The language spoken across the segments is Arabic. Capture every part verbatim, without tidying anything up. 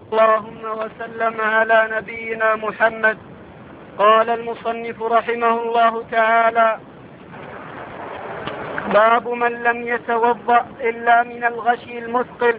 اللهم وسلم على نبينا محمد. قال المصنف رحمه الله تعالى: باب من لم يتوضأ إلا من الغشي المثقل.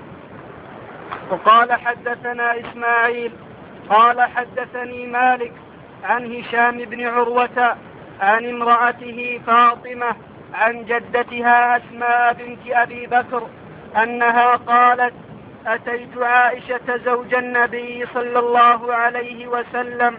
وقال حدثنا إسماعيل قال حدثني مالك عن هشام بن عروة عن امرأته فاطمة عن جدتها أسماء بنت أبي بكر أنها قالت: أتيت عائشة زوج النبي صلى الله عليه وسلم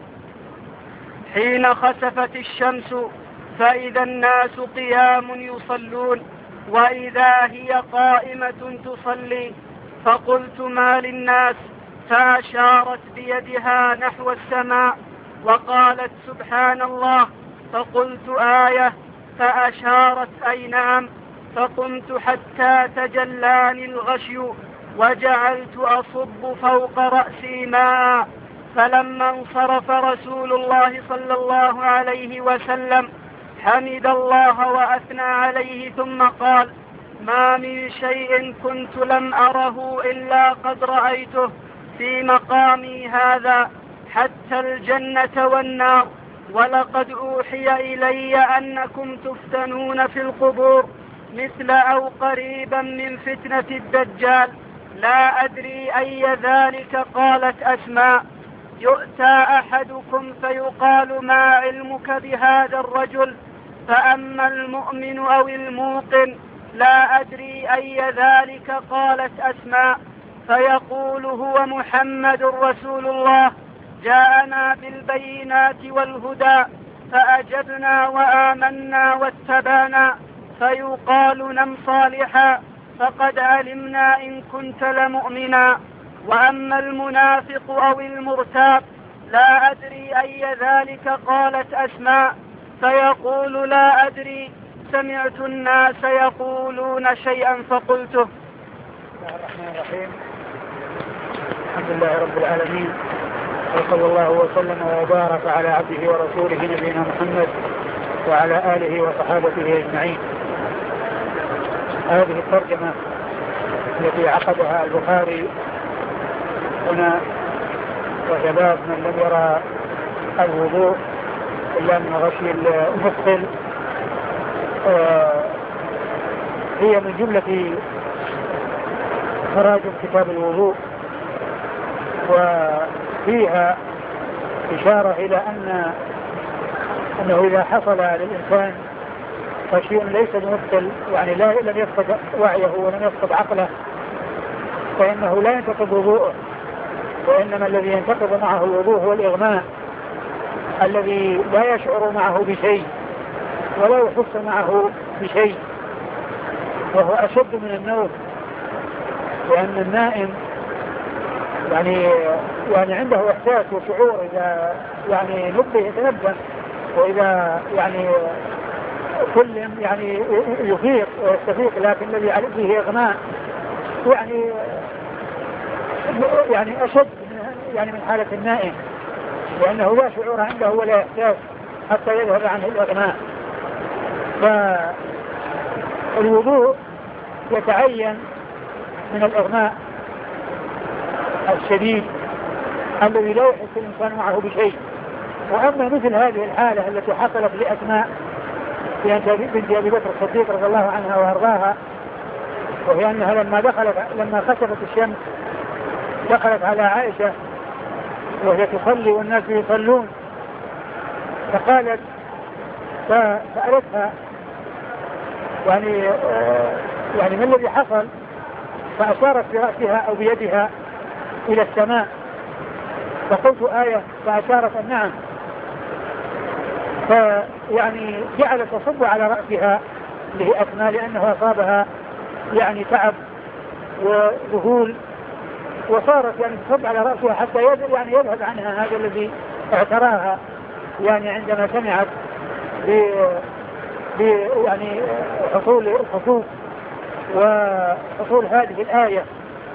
حين خسفت الشمس فإذا الناس قيام يصلون وإذا هي قائمة تصلي، فقلت: ما للناس؟ فأشارت بيدها نحو السماء وقالت: سبحان الله. فقلت: آية؟ فأشارت: أي نعم. فقمت حتى تجلاني الغشي وجعلت أصب فوق رأسي ماء. فلما انصرف رسول الله صلى الله عليه وسلم حمد الله وأثنى عليه ثم قال: ما من شيء كنت لم أره إلا قد رأيته في مقامي هذا حتى الجنة والنار، ولقد أوحي إلي أنكم تفتنون في القبور مثل أو قريبا من فتنة الدجال، لا أدري أي ذلك. قالت أسماء: يؤتى أحدكم فيقال: ما علمك بهذا الرجل؟ فأما المؤمن أو الموقن لا أدري أي ذلك. قالت أسماء: فيقول: هو محمد رسول الله جاءنا بالبينات والهدى فأجبنا وآمنا واتبعنا. فيقال: نم صالحا فقد علمنا إن كنت لمؤمنا. وأما المنافق أو المرتاب لا أدري أي ذلك. قالت أسماء: فيقول: لا أدري، سمعت الناس يقولون شيئا فقلته. بسم الله الرحمن الرحيم. الحمد لله رب العالمين، وصلى الله وسلم وبارك على عبده ورسوله نبينا محمد وعلى آله وصحابته أجمعين. هذه الترجمة التي عقدها البخاري هنا وشباب من لم يرى الوضوء إلا من غشي المثقل هي من جملة تراجم كتاب الوضوء، وفيها إشارة إلى أن أنه إذا حصل للإنسان فشيء ليس بمثقل، يعني لا لم يفقد وعيه ولم يفقد عقله، فإنه لا ينتقض وضوءه، وإنما الذي ينتقض معه الوضوء هو الإغماء الذي لا يشعر معه بشيء ولا يحس معه بشيء، وهو أشد من النوم، لأن النائم يعني يعني عنده إحساس وشعور إذا يعني نبه يتنبه، وإذا يعني كل يعني يفيق ويستفيق، لكن الذي عليه فيه إغماء يعني يعني أشد يعني من حالة النائم، لأنه لا شعور عنده ولا إحساس حتى يذهب عنه الإغماء. فالوضوء يتعين من الإغماء الشديد الذي لا يحس الإنسان معه بشيء. وأما مثل هذه الحالة التي حصلت لأسماء بنت أبي بكر الصديق رضي الله عنها وأرضاها، وهي أنها لما دخلت لما خسفت الشمس دخلت على عائشة وهي تصلي والناس يصلون، فقالت فسألتها يعني يعني ما الذي حصل؟ فأشارت برأسها أو بيدها إلى السماء، فقلت آية، فأشارت النعم، فيعني جعلت تصب على رأسها اللي هي أسماء لأنه أصابها يعني تعب وذهول، وصارت يعني تصب على رأسها حتى يعني يذهب عنها هذا الذي اعتراها يعني عندما سمعت ب يعني حصول الخسوف وحصول هذه الآية.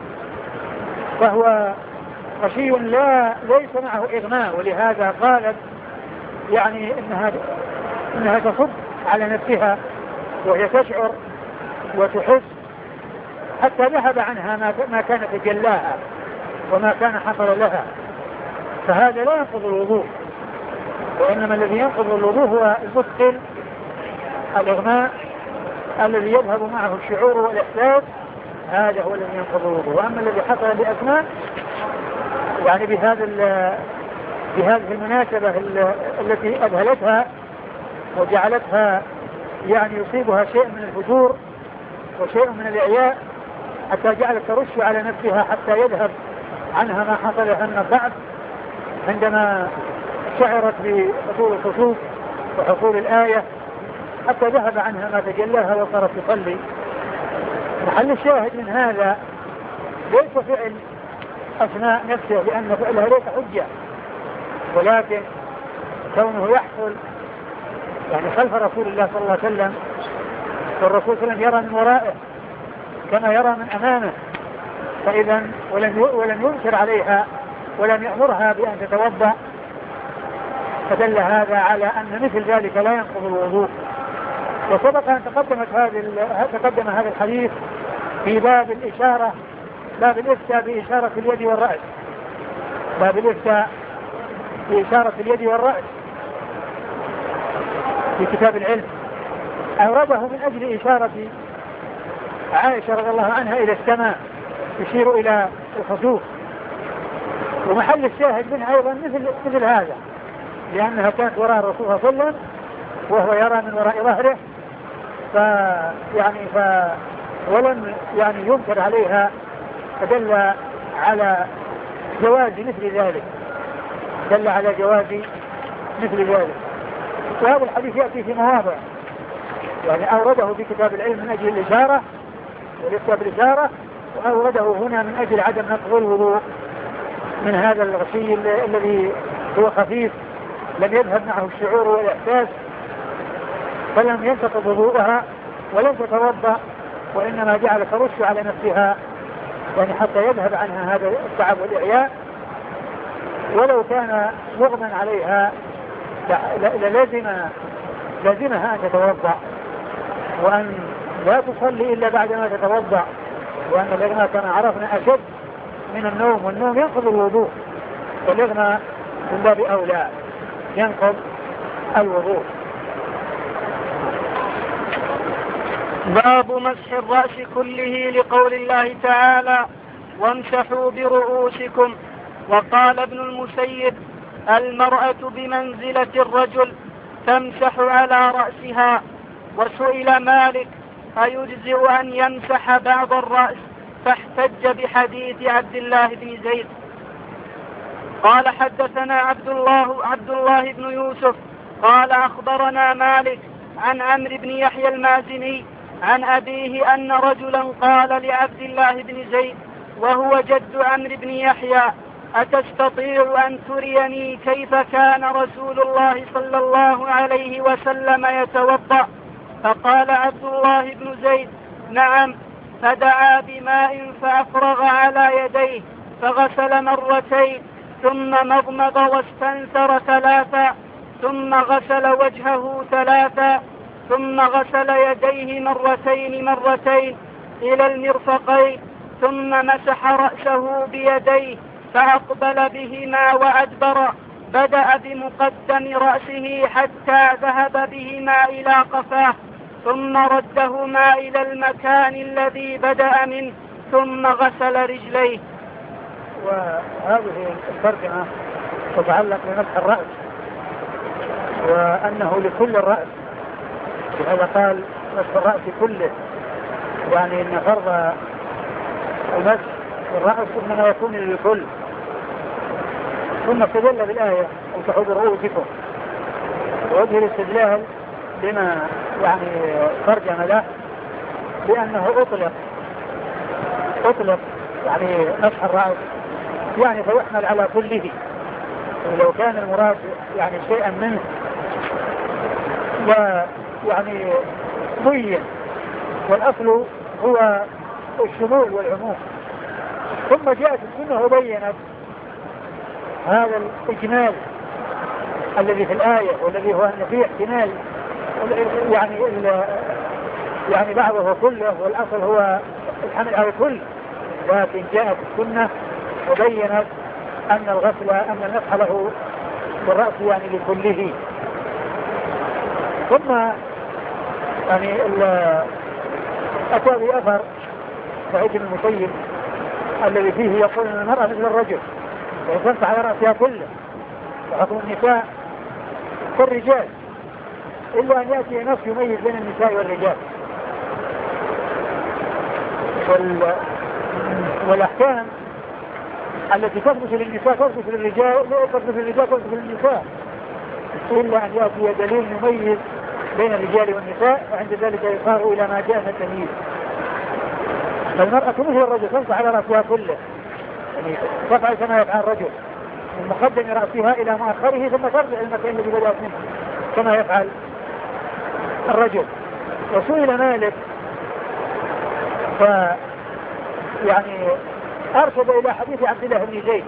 فهو غشي لا ليس معه إغماء، ولهذا قالت يعني إنها إنها تصب على نفسها وهي تشعر وتحس حتى ذهب عنها ما كانت تجلاها. وما كان حصل لها، فهذا لا ينقض الوضوء، وإنما الذي ينقض الوضوء هو المثقل الإغماء الذي يذهب معه الشعور والإحساس، هذا هو الذي ينقض الوضوء. وأما الذي حصل بأثناء يعني بهذا بهذه المناسبة التي أذهلتها وجعلتها يعني يصيبها شيء من الفجور وشيء من الإعياء حتى جعلت ترش على نفسها حتى يذهب عنها ما حصل لها من الضعف عندما شعرت بحصول الخشوع وحصول الآية، حتى ذهب عنها ما تجلاها وصارت تصلي. محل الشاهد من هذا ليس فعل أثناء نفسه، لأن فعلها ليس حجة، ولكن كونه يحصل يعني خلف رسول الله صلى الله عليه وسلم، والرسول صلى الله عليه وسلم يرى من ورائه كما يرى من أمامه، فإذا ولم ولم ينكر عليها ولم يأمرها بأن تتوضأ، فدل هذا على أن مثل ذلك لا ينقض الوضوء. وسبق أن تقدمت هذه تقدم هذا الحديث في باب الإشارة، باب الإفتاء بإشارة اليد والرأس، باب الإفتاء بإشارة اليد والرأس في كتاب العلم، أورده من أجل إشارة عائشة رضي الله عنها إلى السماء يشير إلى الخسوف. ومحل الشاهد منها أيضا مثل, مثل هذا، لأنها كانت وراء الرسول صلى الله عليه وسلم وهو يرى من وراء ظهره، فيعني ف ولم يعني ينكر عليها، فدل على جواز مثل ذلك، دل على جواز مثل ذلك. وهذا الحديث يأتي في مواضع، يعني أورده في كتاب العلم من أجل الإشارة والإفتاء بالإشارة، وأورده هنا من أجل عدم نقض الوضوء من هذا الغسيل الذي هو خفيف لم يذهب معه الشعور والإحساس، فلم ينتقض وضوءها ولم تتوضأ، وإنما جعل ترش على نفسها يعني حتى يذهب عنها هذا التعب والإعياء. ولو كان مغمى عليها للازم لازمها أن تتوضأ، وأن لا تصلي إلا بعدما تتوضأ، وأن الإغماء كما عرفنا أشد من النوم، والنوم ينقض الوضوء، والإغماء من باب أولى ينقض الوضوء. باب مسح الرأس كله لقول الله تعالى وامسحوا برؤوسكم. وقال ابن المسيب المرأة بمنزلة الرجل تمسح على رأسها. وسئل مالك أيجزئ أن يمسح بعض الرأس، فاحتج بحديث عبد الله بن زيد. قال حدثنا عبد الله عبد الله بن يوسف قال أخبرنا مالك عن عمرو بن يحيى المازني عن أبيه أن رجلا قال لعبد الله بن زيد وهو جد عمرو بن يحيى أتستطيع أن تريني كيف كان رسول الله صلى الله عليه وسلم يتوضأ؟ فقال عبد الله بن زيد نعم، فدعا بماء فأفرغ على يديه فغسل مرتين ثم مضمض واستنثر ثلاثا ثم غسل وجهه ثلاثا ثم غسل يديه مرتين مرتين إلى المرفقين ثم مسح رأسه بيديه فأقبل بهما وأدبر، بدأ بمقدم رأسه حتى ذهب بهما إلى قفاه ثم ردهما إلى المكان الذي بدأ منه ثم غسل رجليه. وهذه الترجمة تتعلق بمسح الرأس، وأنه لكل الرأس، وهذا قال مسح الرأس كله، يعني أن فرض المسح الرأس إنما يكون للكل. ثم استدل بالآية امسحوا برؤوسكم، ووجه الاستدلال بما يعني ترجم له لأنه أطلق أطلق يعني مسح الرأس يعني فيحمل على كله، ولو كان المراد يعني شيئا منه ويعني بين، والأصل هو الشمول والعموم. ثم جاءت السنة وبينت هذا الإجمال الذي في الآية، والذي هو أن فيه احتمال يعني يعني بعضه كله، والأصل هو الحمل على الكل، لكن جاءت السنة وبينت أن الغسل أن المسح له بالرأس يعني لكله. ثم يعني أتى بأثر سعيد بن المسيب الذي فيه يقول أن المرأة مثل الرجل وتمسح على رأسها كله وحكم النساء كالرجال، إلا أن يأتي نص يميز بين النساء والرجال. وال... والأحكام التي تثبت للنساء تثبت للرجال لا تثبت للرجال تثبت للنساء، إلا أن يأتي دليل يميز بين الرجال والنساء، وعند ذلك يصار إلى ما جاء من التمييز. فالمرأة مثل الرجل تمسح على رأسها كله، يعني تفعل كما يفعل الرجل من مقدم رأسها إلى مؤخره ثم ترجع المكان الذي بدأت منه كما يفعل الرجل. وسئل مالك ف يعني أرشد إلى حديث عبد الله بن زيد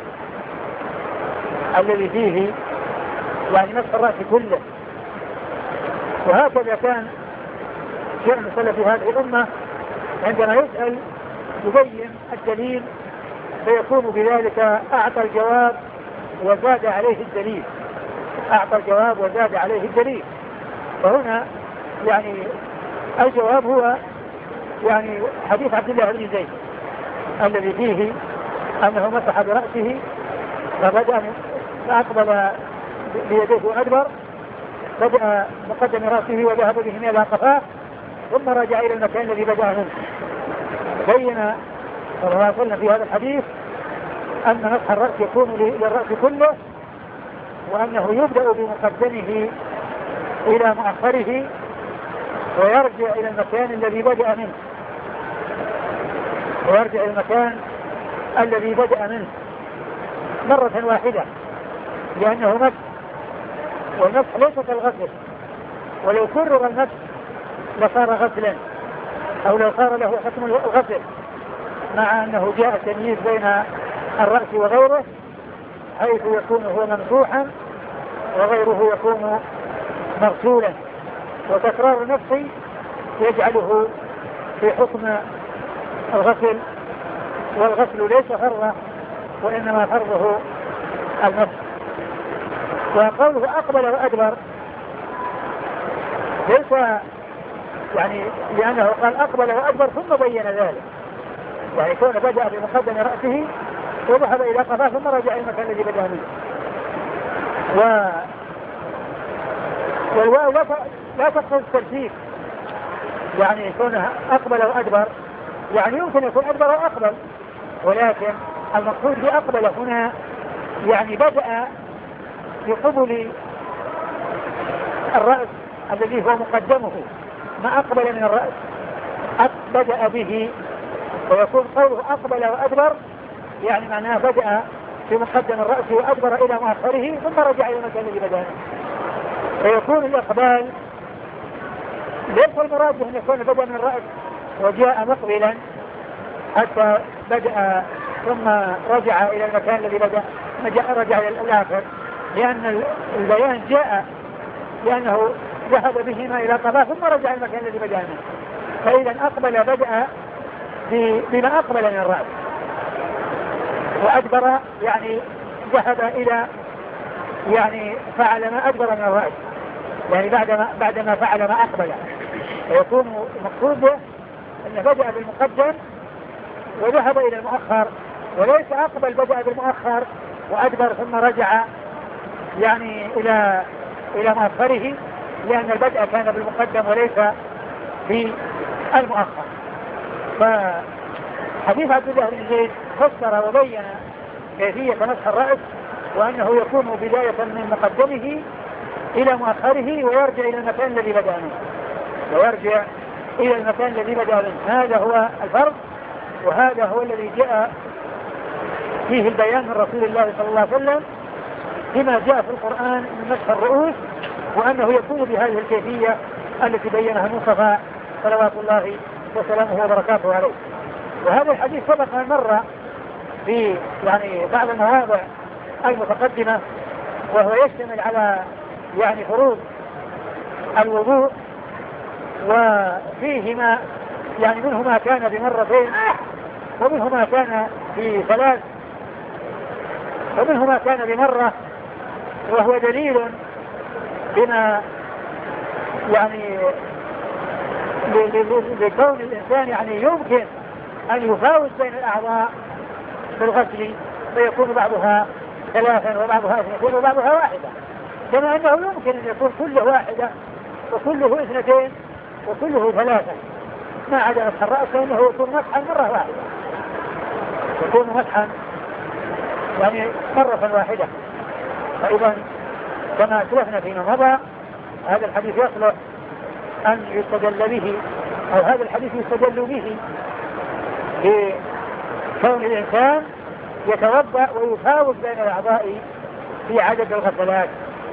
الذي فيه يعني مسح الرأس كله. وهكذا كان شأن سلف هذه الأمة عندما يسأل يبين الدليل فيكون بذلك أعطى الجواب وزاد عليه الدليل أعطى الجواب وزاد عليه الدليل. فهنا يعني الجواب هو يعني حديث عبد الله بن زيد الذي فيه أنه مسح برأسه فبدأ فأقبل بيديه وأدبر، بدأ مقدم رأسه وذهب به إلى قفاه ثم رجع إلى المكان الذي بدأ منه. بين صلى الله عليه وسلم في هذا الحديث أن مسح الرأس يكون للرأس كله، وأنه يبدأ بمقدمه إلى مؤخره ويرجع إلى المكان الذي بدأ منه ويرجع إلى المكان الذي بدأ منه مرة واحدة، لأنه مسح، والمسح ليس كالغسل، ولو كرر المسح لصار غسلا أو لو صار له حكم الغسل، مع أنه جاء التمييز بين الرأس وغيره حيث يكون هو ممسوحا وغيره يكون مغسولا. وتكرار نفسه يجعله في حكم الغسل، والغسل ليس فرضه وإنما فرضه المسح. وقوله أقبل وأدبر ليس يعني لأنه قال أقبل وأدبر ثم بين ذلك، يعني كون بدأ بمقدم رأسه وذهب إلى قفاه ثم رجع إلى المكان الذي بدأ منه. و والواو لا تقصد الترتيب، يعني كونه أقبل وأدبر يعني يمكن يكون أدبر وأقبل، ولكن المقصود بأقبل هنا يعني بدأ بقبل الرأس الذي هو مقدمه ما أقبل من الرأس بدأ به، ويكون قوله أقبل وأدبر يعني معناه بدأ في مقدم الرأس وأدبر إلى مؤخره ثم رجع إلى المكان الذي بدأ منه. فيكون الإقبال ليس المراد أن يكون بدأ من الرأس وجاء مقبلا حتى بدأ ثم رجع إلى المكان الذي بدأ رجع إلى الآخر، لأن البيان جاء لأنه ذهب بهما إلى قفاه ثم رجع إلى المكان الذي بدأ منه. فإذا أقبل بدأ بما أقبل من الرأس، وأدبر يعني ذهب إلى يعني فعل ما أدبر من الرأس، يعني بعدما بعدما فعل ما أقبل. فيكون المقصود أنه بدأ بالمقدم وذهب إلى المؤخر، وليس أقبل بدأ بالمؤخر وأدبر ثم رجع يعني إلى إلى مؤخره، لأن البدء كان بالمقدم وليس في المؤخر. فحديث عبد الله بن زيد فسر وبين كيفية مسح الرأس، وأنه يكون بداية من مقدمه إلى مؤخره ويرجع إلى المكان الذي بدأ منه ويرجع إلى المكان الذي بدأ منه. هذا هو الفرق، وهذا هو الذي جاء فيه البيان من رسول الله صلى الله عليه وسلم بما جاء في القرآن من مسح الرؤوس، وأنه يكون بهذه الكيفية التي بينها المصطفى صلوات الله وسلامه وبركاته عليه. وهذا الحديث سبق أن مر في يعني بعض المواضع المتقدمة، وهو يشتمل على يعني فروض الوضوء، وفيهما يعني منه ما كان بمرتين ومنه ما كان في ثلاث، ومنه ما كان بمرة، وهو دليل بما يعني لكون الإنسان يعني يمكن أن يفاوز بين الأعضاء بالغسل، فيكون بعضها ثلاثا وبعضها اثنتين وبعضها واحدة، كما أنه يمكن أن يكون كله واحدة وكله اثنتين وكله ثلاثة، ما عدا مسح الرأس فإنه يكون مسحا مرة واحدة، يكون مسحا يعني مرة واحدة. فإذا كما أسلفنا فيما مضى هذا الحديث يصلح أن يستدل به، أو هذا الحديث يستدل به لكون الإنسان يتوضأ ويفاوز بين الأعضاء في عدد الغسلات،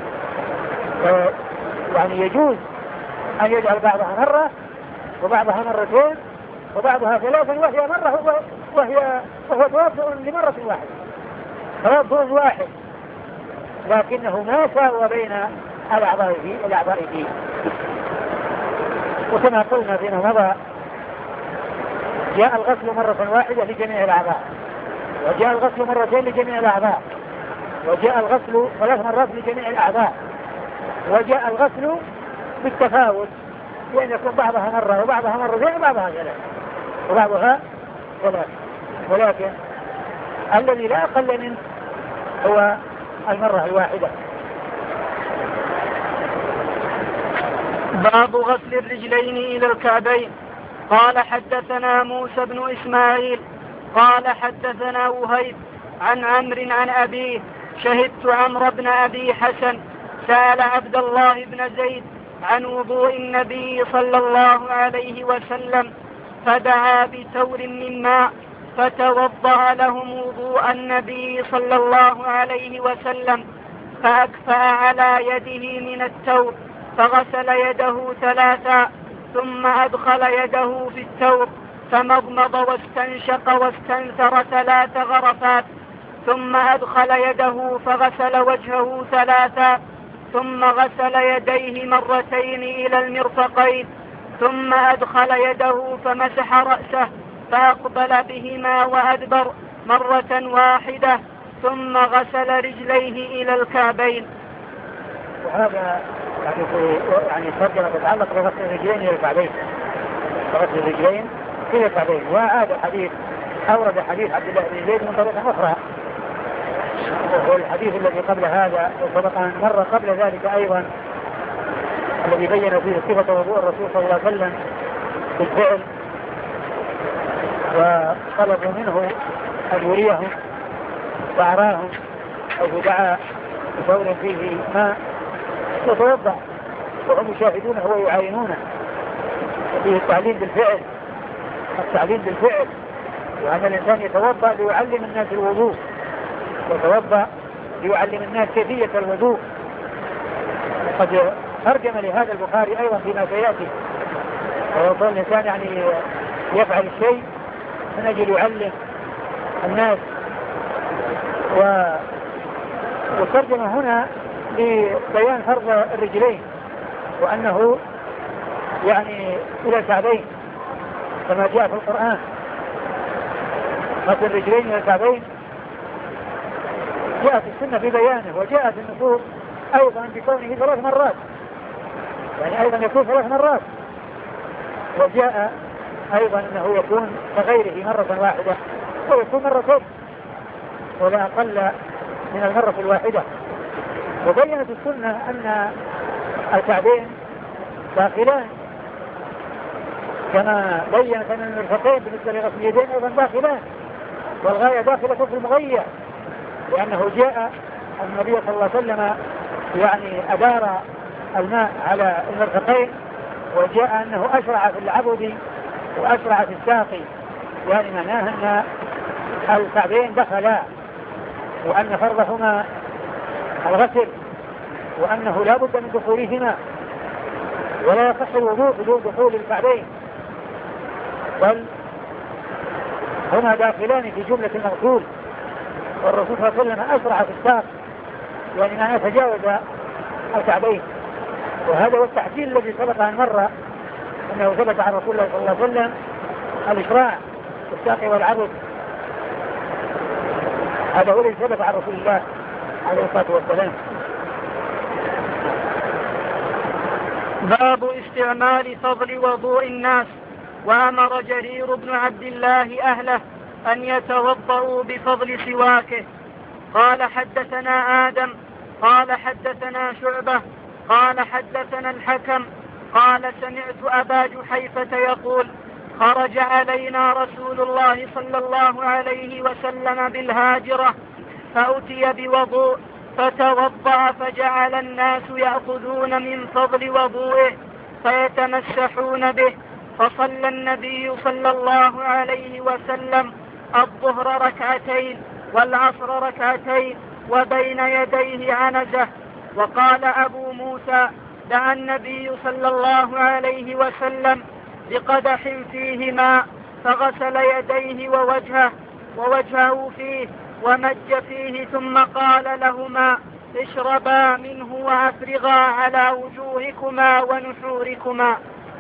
يعني يجوز أن يجعل بعضها مرة وبعضها مرتين وبعضها ثلاثا، وهي مرة وهي وهو توضؤ لمرة واحدة، توضؤ واحد، لكنه ما ساوى بين الأعضاء فيه الأعضاء فيه. وكما قلنا فيما مضى جاء الغسل مرة واحدة لجميع الأعضاء، وجاء الغسل مرتين لجميع الأعضاء، وجاء الغسل ثلاث مرات لجميع الأعضاء، وجاء الغسل بالتفاوت، بأن يكون بعضها مرة وبعضها مرتين وبعضها ثلاث وبعضها ثلاث، ولكن الذي لا أقل منه هو المرة الواحدة. باب غسل الرجلين إلى الكعبين. قال حدثنا موسى بن إسماعيل قال حدثنا وهيب عن عمرو عن أبيه شهدت عمرو بن أبي حسن سأل عبد الله بن زيد عن وضوء النبي صلى الله عليه وسلم فدعا بثور من ماء فتوضأ لهم وضوء النبي صلى الله عليه وسلم، فأكفأ على يده من الثور فغسل يده ثلاثا، ثم أدخل يده في الثور فمضمض واستنشق واستنثر ثلاث غرفات، ثم أدخل يده فغسل وجهه ثلاثا، ثم غسل يديه مرتين إلى المرفقين، ثم أدخل يده فمسح رأسه فأقبل بهما وأدبر مرة واحدة، ثم غسل رجليه إلى الكعبين. وهذا يعني يعني ترجمة تتعلق بغسل الرجلين إلى الكعبين، غسل الرجلين إلى الكعبين. وهذا حديث أورد حديث عبد الله بن زيد من طريقة أخرى، وهو الحديث الذي قبل هذا وسبق أن مر قبل ذلك أيضا، الذي بين فيه صفة وضوء الرسول صلى الله عليه وسلم بالفعل، وطلبوا منه أن يريهم وأراهم، أو دعا بثور فيه ماء يتوضأ وهم يشاهدونه ويعاينونه، وفيه التعليم بالفعل، التعليم بالفعل، وأن الإنسان يتوضأ ليعلم الناس الوضوء، يتوضأ ليعلم الناس كيفية الوضوء. قد ترجم لهذا البخاري أيضا فيما سيأتي، ويقول الإنسان يعني يفعل الشيء من أجل يعلم الناس، و... وترجم هنا لبيان فرض الرجلين، وأنه يعني إلى الكعبين كما جاء في القرآن، غسل الرجلين إلى الكعبين جاءت السنة في بيانه، وجاءت النصوص أيضا بكونه ثلاث مرات، يعني أيضا يكون ثلاث مرات، وجاء أيضا أنه يكون كغيره مرة واحدة ويكون مرتين ولا أقل من المرة الواحدة. وبينت السنة أن الكعبين داخلان، كما بينت أن المرفقين بالنسبة لغسل اليدين أيضا داخلان، والغاية داخلة في المغير، لأنه جاء النبي صلى الله عليه وسلم يعني أدار الماء على المرفقين، وجاء أنه أشرع في العبد وأشرع في الساقي، يعني معناه أن الكعبين دخلا، وأن فرضهما الغسل، وأنه لا بد من دخولهما، ولا يصح الوضوء بدون دخول الكعبين، بل هما داخلان في جملة المغسول، والرسول صلى الله عليه وسلم أسرع في الساق، يعني ما يتجاوز الكعبين. وهذا هو التحسين الذي سبق أن مر، أنه ثبت عن رسول الله صلى الله عليه وسلم الإشراع في الساق والعبد هذا هو الذي ثبت عن رسول الله عليه الصلاة والسلام. باب استعمال فضل وضوء الناس. وأمر جرير بن عبد الله أهله أن يتوضأوا بفضل سواكه. قال حدثنا آدم قال حدثنا شعبة قال حدثنا الحكم قال سمعت أبا جحيفة يقول خرج علينا رسول الله صلى الله عليه وسلم بالهاجرة فأتي بوضوء فتوضأ فجعل الناس يأخذون من فضل وضوئه فيتمسحون به، فصلى النبي صلى الله عليه وسلم الظهر ركعتين والعصر ركعتين وبين يديه عنزة. وقال أبو موسى دعا النبي صلى الله عليه وسلم بقدح فيه ماء فغسل يديه ووجهه ووجهه فيه ومج فيه ثم قال لهما اشربا منه وافرغا على وجوهكما ونحوركما.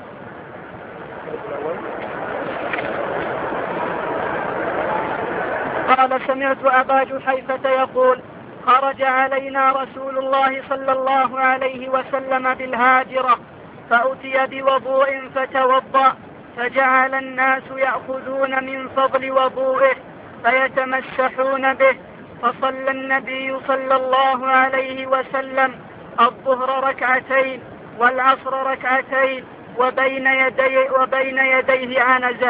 قال سمعت أبا جحيفة يقول خرج علينا رسول الله صلى الله عليه وسلم بالهاجرة فأتي بوضوء فتوضأ فجعل الناس يأخذون من فضل وضوئه فيتمسحون به، فصلى النبي صلى الله عليه وسلم الظهر ركعتين والعصر ركعتين وبين يدي وبين يديه عنزة.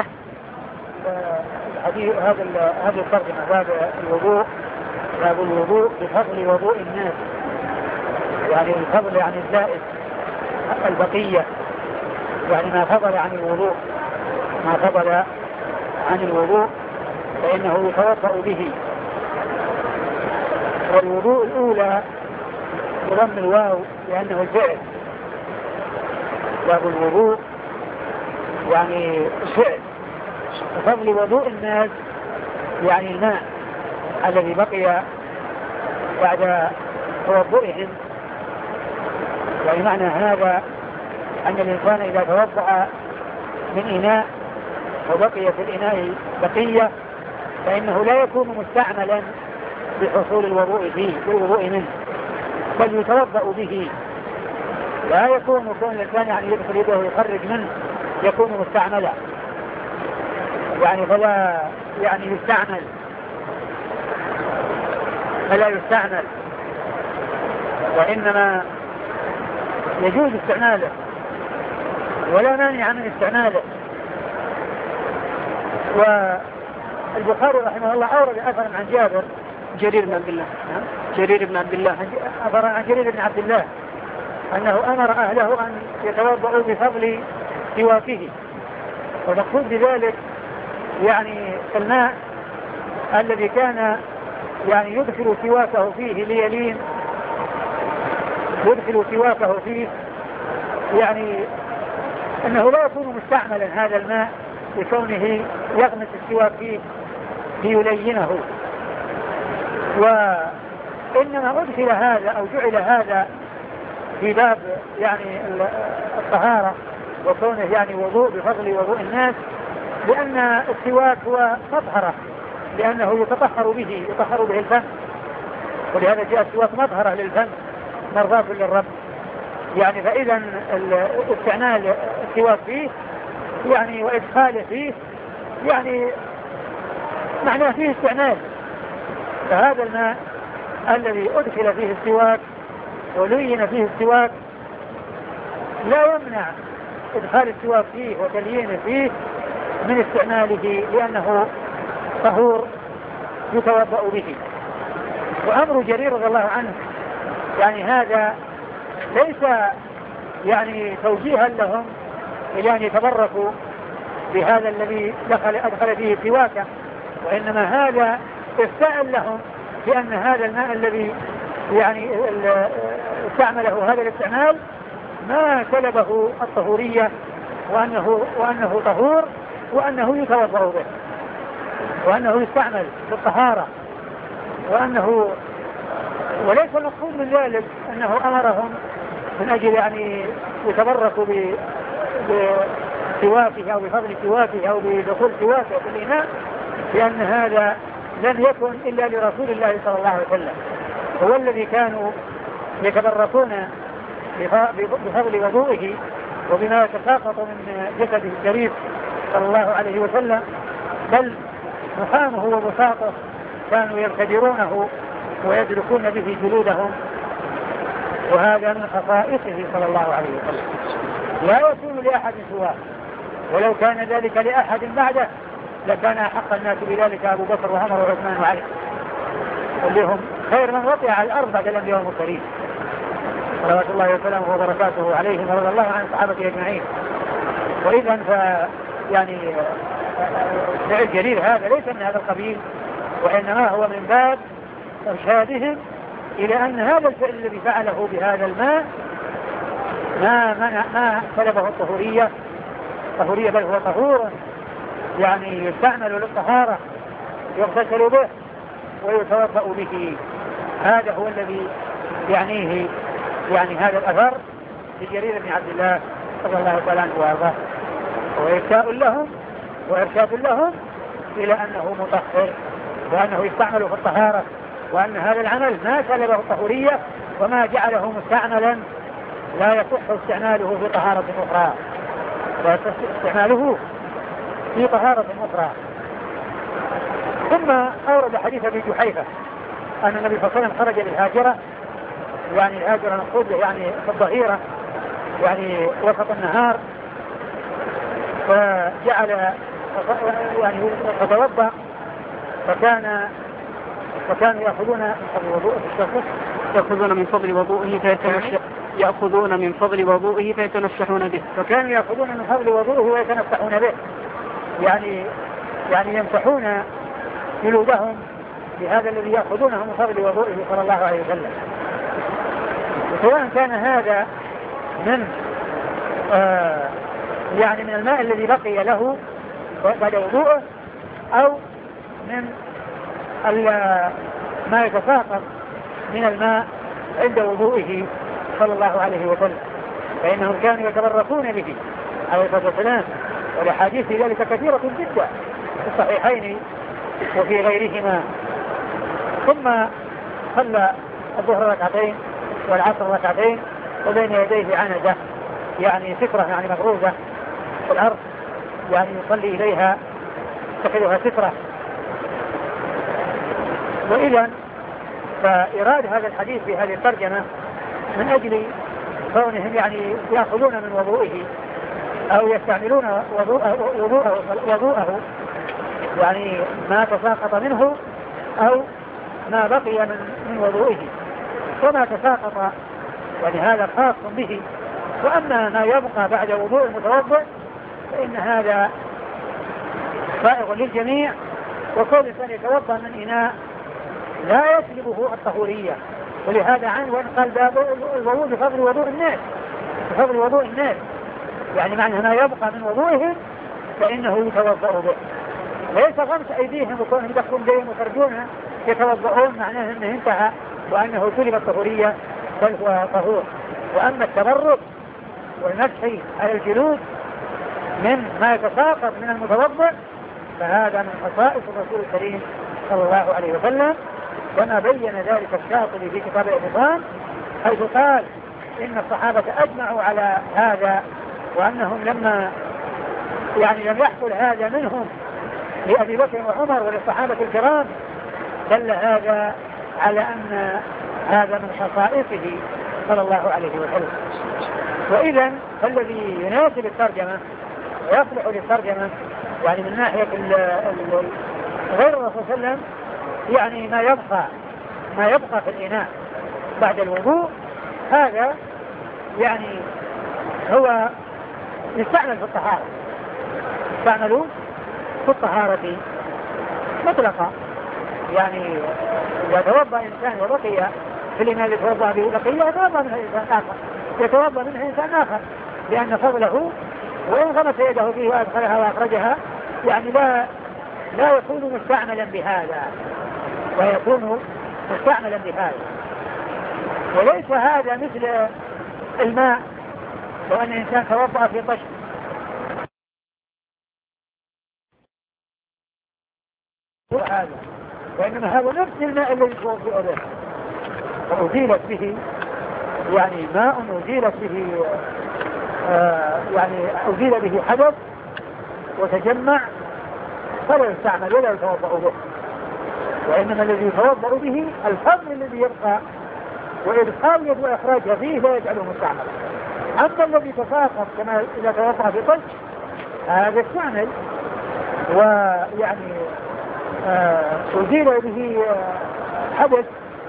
هذا هذا الترجمة باب الوضوء باب الوضوء بفضل وضوء الناس، يعني الفضل يعني الزائد البقية، يعني ما فضل عن الوضوء ما فضل عن الوضوء فإنه يتوضأ به. والوضوء الأولى بضم الواو لأنه الفعل، باب الوضوء يعني الفعل. وفضل وضوء الناس يعني الماء الذي بقي بعد توضئهم. يعني معنى هذا أن الإنسان إذا توضأ من إناء وبقي في الإناء بقية فإنه لا يكون مستعملا بحصول الوضوء فيه بالوضوء منه، بل يتوضأ به. لا يكون كون الإنسان يعني يدخل يده ويخرج منه يكون مستعملا، يعني فلا يعني يستعمل فلا يستعمل وإنما يجوز استعماله ولا مانع من استعماله. والبخاري رحمه الله أورد أثرا عن جابر جرير بن عبد الله جرير بن عبد الله أثرا عن جرير بن عبد الله أنه أمر أهله أن يتوضأوا بفضل سواكه، ومقصود بذلك يعني الماء الذي كان يعني يدخل سواكه فيه ليلين يدخل سواكه فيه، يعني أنه لا يكون مستعملا هذا الماء بكونه يغمس السواك فيه ليلينه، وإنما أدخل هذا أو جعل هذا في باب يعني الطهارة وكونه يعني وضوء بفضل وضوء الناس، لأن السواك هو مطهرة، لأنه يتطهر به يطهر به الفم، ولهذا جاء السواك مطهرة للفم مرضاة للرب. يعني فإذا استعمال السواك فيه يعني وإدخاله فيه يعني معناه فيه استعمال. فهذا الماء الذي أدخل فيه السواك ولين فيه السواك لا يمنع إدخال السواك فيه وتليينه فيه من استعماله، لأنه طهور يتوضأ به. وأمر جرير رضي الله عنه يعني هذا ليس يعني توجيها لهم إلى أن يتبركوا بهذا الذي دخل أدخل فيه سواكه، وإنما هذا إفتاء لهم بأن هذا الماء الذي يعني استعمله هذا الاستعمال ما سلبه الطهورية، وأنه, وأنه طهور وأنه يتوضأ به وأنه يستعمل بالطهارة، وأنه وليس المقصود من ذلك أنه أمرهم من أجل يعني يتبركوا بسواكه أو بفضل سواكه أو بدخول سواكه في الإناء، لأن هذا لم يكن إلا لرسول الله صلى الله عليه وسلم، هو الذي كانوا يتبركون بفضل وضوئه وبما يتساقط من جسده الشريف صلى الله عليه وسلم، بل نخامه وبساطه كانوا يبتدرونه ويدركون به جلودهم، وهذا من خصائصه صلى الله عليه وسلم لا يكون لأحد سواه، ولو كان ذلك لأحد بعده لكان أحق الناس بذلك أبو بكر وعمر وعثمان وعلي، كلهم خير من وطئ على الأرض بعد الأنبياء والمرسلين صلوات الله وسلامه وبركاته عليهم ورضي الله عن الصحابة أجمعين. وإذا ف يعني فعل جليل هذا ليس من هذا القبيل، وإنما هو من باب إرشادهم إلى أن هذا الفعل الذي فعله بهذا الماء ما منع ما سلبه الطهورية طهورية بل هو طهور يعني يستعمل للطهارة يغتسل به ويتوضأ به. هذا هو الذي يعنيه يعني هذا الأثر لجرير بن عبد الله رضي الله تعالى عنه وارضاه، وإرشاد لهم وإرشاد لهم إلى أنه مطهر وأنه يستعمل في الطهارة، وأن هذا العمل ما سلبه الطهورية وما جعله مستعملا لا يصح استعماله في طهارة أخرى، لا يصح استعماله في طهارة أخرى. ثم أورد حديث ابي جحيفة أن النبي صلى الله عليه وسلم خرج للهاجرة، يعني الهاجرة نقول يعني في الظهيرة يعني وسط النهار، فجعل يعني فتوضأ فكان فكانوا يأخذون من فضل وضوءه يأخذون من فضل وضوءه فيتنشح يأخذون من فضل وضوءه فيتنشحون به فكانوا يأخذون من فضل وضوءه ويتنشحون به، يعني يعني يمسحون جلودهم بهذا الذي يأخذونه من فضل وضوءه صلى الله عليه وسلم. وسواء كان هذا من آه يعني من الماء الذي بقي له بعد وضوءه أو من ما يتساقط من الماء عند وضوئه صلى الله عليه وسلم، فإنهم كانوا يتبركون به عليه الصلاة والسلام، والأحاديث في ذلك كثيرة جدا في الصحيحين وفي غيرهما. ثم صلى الظهر ركعتين والعصر ركعتين وبين يديه عنزة يعني سترة يعني مغروزة في الأرض يعني يصلي إليها تخذها سترة. وإذا فإراد هذا الحديث في هذه الترجمة من أجل كونهم يعني يأخذون من وضوئه أو يستعملون وضوءه, وضوءه, وضوءه يعني ما تساقط منه أو ما بقي من, من وضوئه، وما تساقط يعني هذا خاص به، وأما ما يبقى بعد وضوء المتوضئ فإن هذا سائغ للجميع، وكل إنسان يتوضأ من إناء لا يسلبه الطهورية، ولهذا عنه وإن قال باب الوضوء بفضل وضوء الناس بفضل وضوء الناس يعني معنى ما يبقى من وضوئهم فإنه يتوضأ به، ليس غمس أيديهم وكونهم يدخلون بهم وترجونها يتوضؤون معناه أنه انتهى وأنه سلب الطهورية بل هو طهور. وأما التبرك والمسح على الجلود من ما يتساقط من المتوضئ فهذا من خصائص الرسول الكريم صلى الله عليه وسلم، كما بين ذلك الشاطبي في كتاب الإتقان حيث قال إن الصحابة أجمعوا على هذا، وأنهم لما يعني لم يحصل هذا منهم لأبي بكر وعمر وللصحابة الكرام دل هذا على أن هذا من خصائصه صلى الله عليه وسلم. وإذا فالذي يناسب الترجمة ويصلح للترجمة يعني من ناحية ال ال غير الرسول صلى الله عليه وسلم يعني ما يبقى ما يبقى في الإناء بعد الوضوء هذا يعني هو يستعمل في الطهارة يستعمل في الطهارة مطلقا، يعني إذا توضأ إنسان وبقي في الإناء الذي يتوضأ به بقية يتوضأ منه إنسان آخر يتوضأ منه إنسان آخر لأن فضله وإن غمس يده فيه وأدخلها وأخرجها يعني لا لا يكون مستعملا بهذا ويكون مستعملا بهذا. وليس هذا مثل الماء لو أن الإنسان توضأ في طشت هذا وإنما هذا نفس الماء الذي توضأ به، وأزيلت به يعني ماء أزيلت به آه يعني أزيل به حدث وتجمع، فلا يستعمل ولا يتوضأ به، وإنما الذي يتوضأ به الفضل الذي يبقى، وإدخال يد وإخراجها فيه لا يجعله مستعمل. أما الذي تساقط كما إذا توضأ في طلج هذا استعمل ويعني آه أزيل به آه حدث،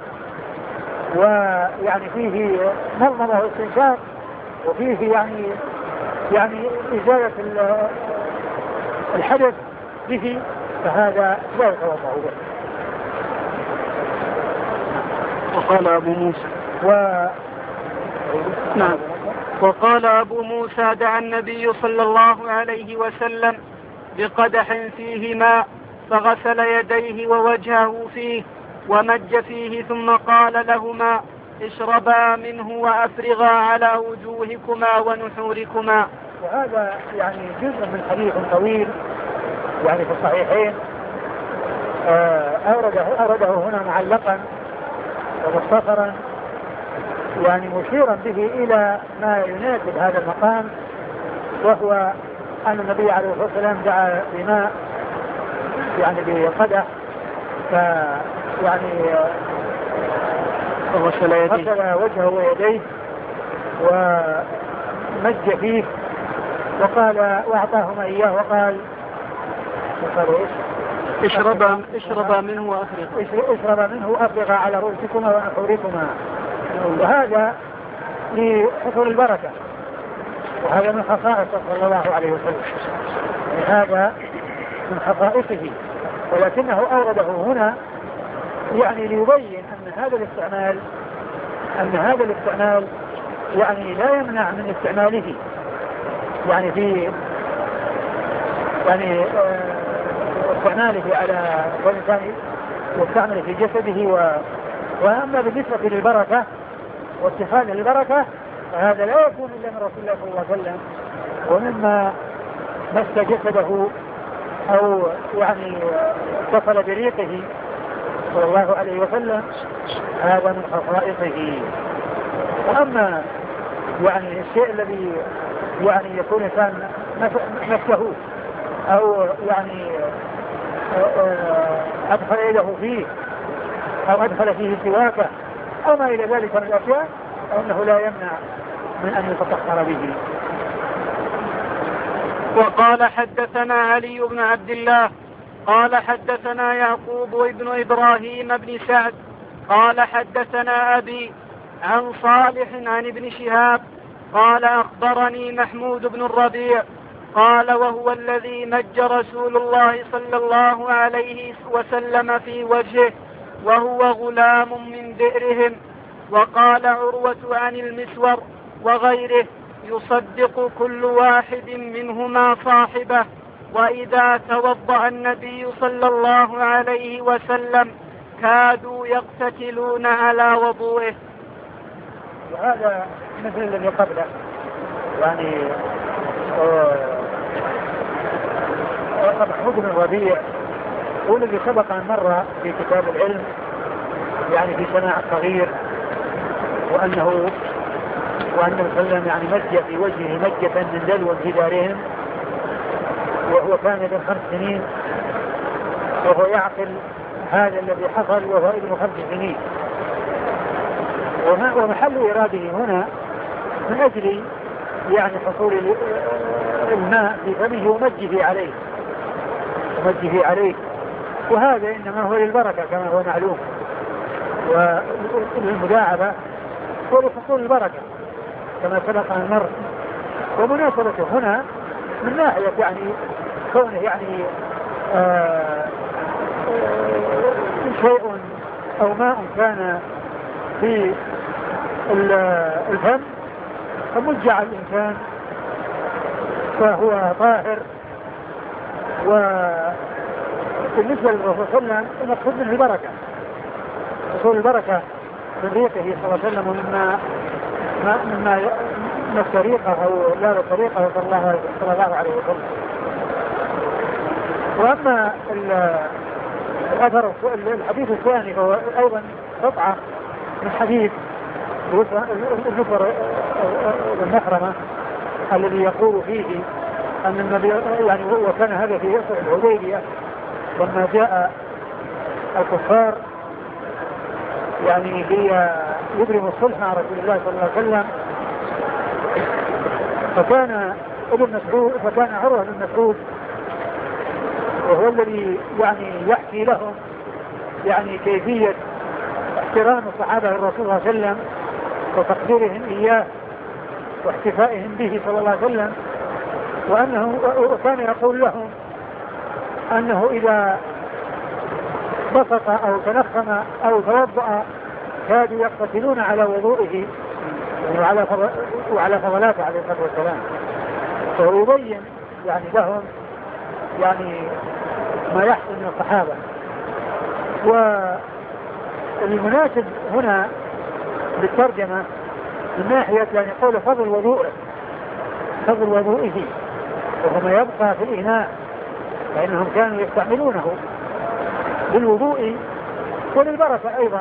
ويعني فيه مضمضة واستنشاق، وفيه يعني يعني إزالة الحدث به، فهذا لا يتوضأ به. وقال أبو موسى و... نعم. وقال أبو موسى دعا النبي صلى الله عليه وسلم بقدح فيه ماء فغسل يديه ووجهه فيه ومج فيه ثم قال لهما اشربا منه وأفرغا على وجوهكما ونحوركما. وهذا يعني جزء من حديث طويل يعني في الصحيحين أورده, أورده هنا معلقا ومختصرا يعني مشيرا به إلى ما يناسب هذا المقام، وهو أن النبي عليه الصلاة والسلام دعا بماء يعني بقدح فيعني غسل وجهه ويديه ومج فيه وقال واعطاهما اياه وقال اشربا اشربا منه وافرغا اشربا منه وافرغا على رؤوسكما ونحوركما. وهذا لحصول البركه، وهذا من خصائصه صلى الله عليه وسلم، هذا من خصائصه، ولكنه أورده هنا يعني ليبين أن هذا الاستعمال أن هذا الاستعمال يعني لا يمنع من استعماله يعني في يعني استعماله على الإنسان يستعمل في جسده و... وأما بالنسبة للبركة واتخاذ البركة فهذا لا يكون إلا من رسول الله صلى الله عليه وسلم، ومما مس جسده أو يعني اتصل بريقه صلى الله عليه وسلم هذا من خصائصه. وأما يعني الشيء الذي يعني يكون إنسان نفسه أو يعني أدخل يده فيه أو أدخل فيه سواكه أو ما إلى ذلك من الأشياء فإنه لا يمنع من أن يتطهر به. وقال حدثنا علي بن عبد الله قال حدثنا يعقوب بن إبراهيم بن سعد قال حدثنا أبي عن صالح عن ابن شهاب قال أخبرني محمود بن الربيع قال وهو الذي مج رسول الله صلى الله عليه وسلم في وجهه وهو غلام من بئرهم. وقال عروة عن المسور وغيره يصدق كل واحد منهما صاحبه، وإذا توضأ النبي صلى الله عليه وسلم كادوا يقتتلون على وضوئه. وهذا مثل الذي قبله يعني محمود بن الربيع هو الذي سبق أن مر في كتاب العلم يعني في سماع الصغير، وأنه وأنه صلى الله عليه وسلم يعني مج في وجهه مجة من دلو في دارهم، وهو كان ابن خمس سنين وهو يعقل هذا الذي حصل وهو ابن خمس سنين. ومحل إراده هنا من أجل يعني حصول الماء في فمه ومجه عليه ومجه عليه وهذا إنما هو للبركة كما هو معلوم، وللمداعبة ولحصول البركة كما سبق أن مر. ومناسبته هنا من ناحية يعني كونه يعني آه آه شيء أو ماء كان في الفم فمج على الإنسان فهو طاهر. وبالنسبة للرسول صلى الله عليه وسلم المقصود منه البركة، حصول البركة من ريقه صلى الله عليه وسلم ومما مما مس ريقه أو لا طريقه صلى الله عليه وسلم. وأما الأثر الحديث الثاني هو أيضا قطعة من حديث النفر المحرمة الذي يقول فيه أن النبي يعني وكان هذا في الحديبية لما جاء الكفار يعني ليبرموا الصلح مع رسول الله صلى الله عليه وسلم. فكان ابن مسعود فكان عروة بن مسعود وهو الذي يعني يحكي لهم يعني كيفية احترام الصحابة للرسول صلى الله عليه وسلم وتقديرهم إياه واحتفائهم به صلى الله عليه وسلم، وأنه وكان يقول لهم أنه إذا بسط أو تنخم أو توضأ كادوا يقتتلون على وضوئه وعلى وعلى فضلاته عليه الصلاة والسلام. ويبين يعني لهم يعني ما يحصل من الصحابة. والمناسب هنا بالترجمة من ناحية يعني قول فضل وضوئه فضل وضوئه وهو ما يبقى في الإناء، فإنهم كانوا يستعملونه بالوضوء وللبركة أيضا.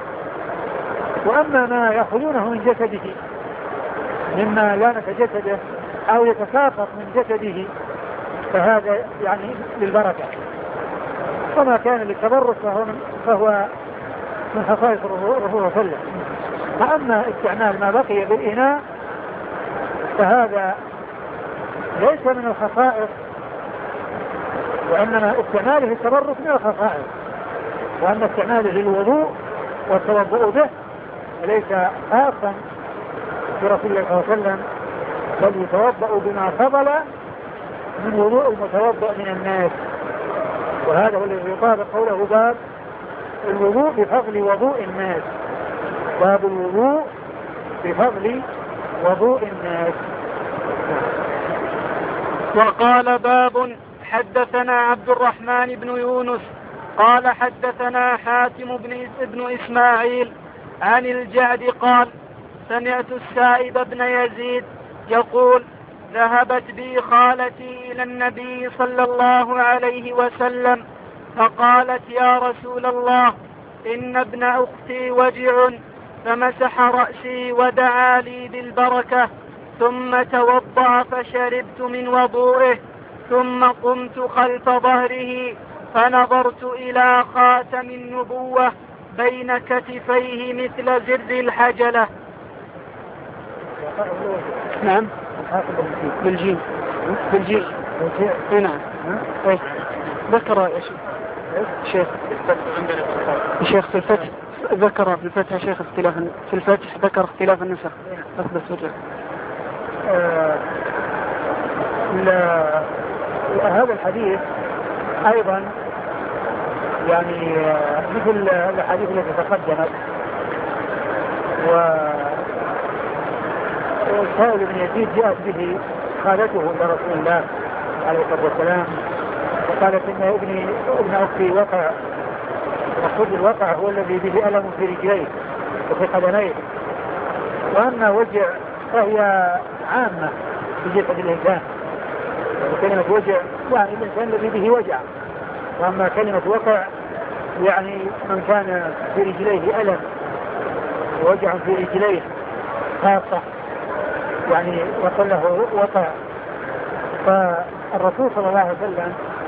وأما ما يأخذونه من جسده مما لامس جسده أو يتساقط من جسده فهذا يعني للبركة، وما كان للتبرك فهو من, فهو من خصائص الرسول صلى الله عليه وسلم. فأما استعمال ما بقي بالإناء فهذا ليس من الخصائص، وإنما استعماله التبرك من الخصائص، وأما استعماله للوضوء والتوضؤ به ليس خاصا برسول الله صلى الله عليه وسلم، بل يتوضأ بما فضل من وضوء المتوضأ من الناس. وهذا هو الذي يطابق قوله باب الوضوء بفضل وضوء الناس، باب الوضوء بفضل وضوء الناس. وقال باب حدثنا عبد الرحمن بن يونس قال حدثنا حاتم بن, بن إسماعيل عن الجعد قال سمعت السائب بن يزيد يقول ذهبت بي خالتي إلى النبي صلى الله عليه وسلم فقالت يا رسول الله إن ابن أختي وجع، فمسح رأسي ودعا لي بالبركة ثم توضأ فشربت من وضوئه ثم قمت خلف ظهره فنظرت إلى خاتم النبوة بين كتفيه مثل زر الحجلة. نعم بالجيم بالجيم نعم ايه ذكر يا شيخ الشيخ في الفتح ذكر في الفتح شيخ اختلاف في الفتح ذكر اختلاف النسخ بس بس وجه آه هذا الحديث ايضا يعني مثل الحديث التي تقدمت. وسائل بن يزيد جاءت به خالته لرسول الله عليه الصلاة والسلام وقالت ان ابني ابن اختي وقع، مقصود الوقع هو الذي به ألم في رجليه وفي قدميه، واما وجع فهي عامة في جسد الانسان، وكلمة وجع يعني الانسان الذي به وجع، واما كلمة وقع يعني من كان في رجليه ألم ووجع في رجليه خاصة يعني وقال له وقع. فالرسول صلى الله عليه وسلم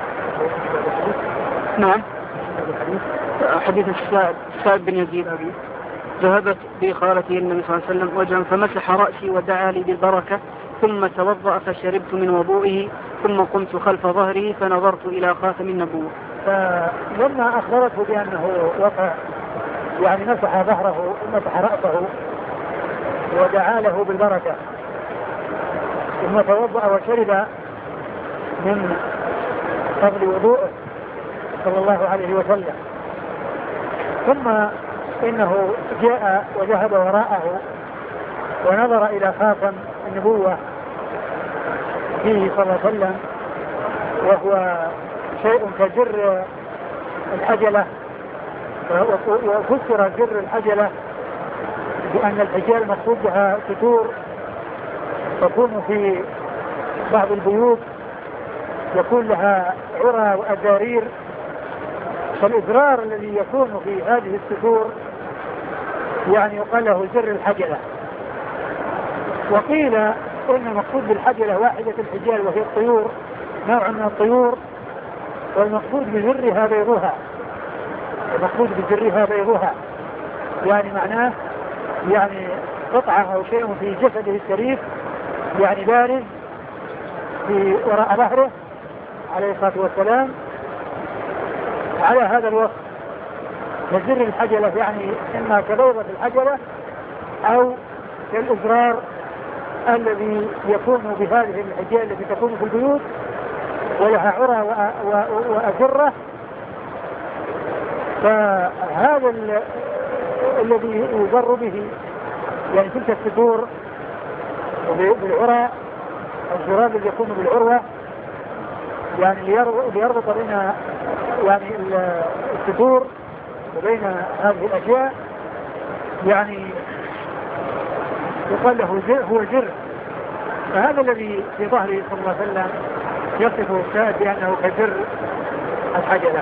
نعم حديث السائب بن يزيد أبي ذهبت بي خالتي النبي صلى الله عليه وسلم وجعا فمسح رأسي ودعا لي بالبركة ثم توضأ فشربت من وضوئه ثم قمت خلف ظهره فنظرت إلى خاتم النبوة. فلما أخبرته بأنه وقع يعني مسح ظهره مسح رأسه ودعا له بالبركة ثم توضأ وشرب من فضل وضوءه صلى الله عليه وسلم، ثم إنه جاء وذهب وراءه ونظر إلى خاتم النبوة فيه صلى الله عليه وسلم، وهو شيء كجر الحجلة، وفسر جر الحجلة بأن الحجال المقصود بها ستور تكون في بعض البيوت يكون لها عرى وأزارير فالإزرار الذي يكون في هذه السطور يعني يقال له زر الحجلة. وقيل إن المقصود بالحجلة واحدة الحجال وهي الطيور، نوع من الطيور، والمقصود بزرها بيضها، المقصود بزرها بيضها يعني معناه يعني قطعة أو شيء في جسده الشريف يعني بارز في وراء ظهره عليه الصلاة والسلام على هذا الوصف. وزر الحجلة يعني إما كبيضة الحجلة أو كالإزرار الذي يكون بهذه الحجال التي تكون في البيوت ولها عرى وأزرة. فهذا الذي يزر به يعني تلك السطور بالعرى، الزرار الذي يكون بالعروة يعني ليربط بين يعني السطور وبين هذه الأشياء يعني يقال له زر، هو زر. فهذا الذي في ظهره صلى الله عليه وسلم يصفه الشاهد بأنه كزر الحجلة.